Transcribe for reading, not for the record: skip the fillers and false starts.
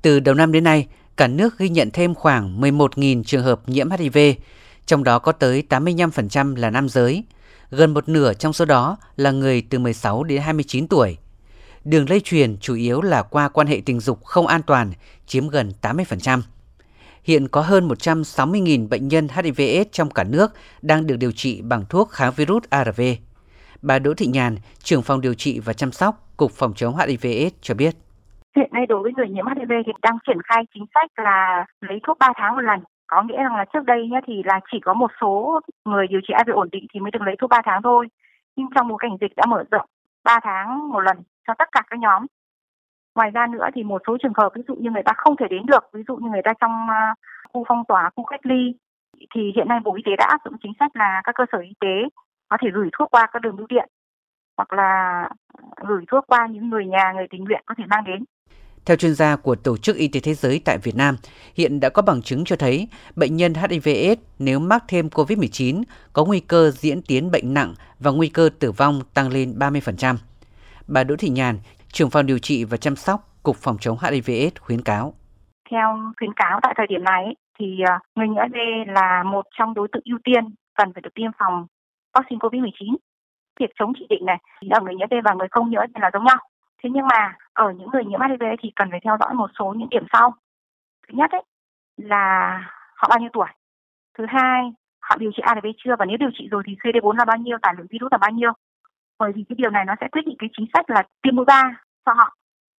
Từ đầu năm đến nay, cả nước ghi nhận thêm khoảng 11.000 trường hợp nhiễm HIV, trong đó có tới 85% là nam giới. Gần một nửa trong số đó là người từ 16 đến 29 tuổi. Đường lây truyền chủ yếu là qua quan hệ tình dục không an toàn, chiếm gần 80%. Hiện có hơn 160.000 bệnh nhân HIV/AIDS trong cả nước đang được điều trị bằng thuốc kháng virus ARV. Bà Đỗ Thị Nhàn, trưởng phòng điều trị và chăm sóc, Cục Phòng chống HIV/AIDS cho biết. Hiện nay đối với người nhiễm HIV thì đang triển khai chính sách là lấy thuốc 3 tháng một lần. Có nghĩa rằng là trước đây nhé thì là chỉ có một số người điều trị HIV ổn định thì mới được lấy thuốc 3 tháng thôi. Nhưng trong bối cảnh dịch đã mở rộng 3 tháng một lần cho tất cả các nhóm. Ngoài ra nữa thì một số trường hợp ví dụ như người ta không thể đến được, ví dụ như người ta trong khu phong tỏa, khu cách ly thì hiện nay Bộ Y tế đã áp dụng chính sách là các cơ sở y tế có thể gửi thuốc qua các đường bưu điện hoặc là gửi thuốc qua những người nhà, người tình nguyện có thể mang đến. Theo chuyên gia của Tổ chức Y tế Thế giới tại Việt Nam, hiện đã có bằng chứng cho thấy bệnh nhân HIV/AIDS nếu mắc thêm COVID-19 có nguy cơ diễn tiến bệnh nặng và nguy cơ tử vong tăng lên 30%. Bà Đỗ Thị Nhàn, trưởng phòng điều trị và chăm sóc, Cục Phòng chống HIV/AIDS khuyến cáo. Theo khuyến cáo tại thời điểm này thì người nhiễm HIV là một trong đối tượng ưu tiên cần phải được tiêm phòng vaccine COVID-19. Việc chống chỉ định này ở người nhiễm HIV và người không nhiễm HIV là giống nhau. Thế nhưng mà ở những người nhiễm HIV thì cần phải theo dõi một số những điểm sau. Thứ nhất ấy, là họ bao nhiêu tuổi. Thứ hai, họ điều trị ARV chưa và nếu điều trị rồi thì CD4 là bao nhiêu, tải lượng virus là bao nhiêu. Bởi vì cái điều này nó sẽ quyết định cái chính sách là tiêm mũi 3 cho họ.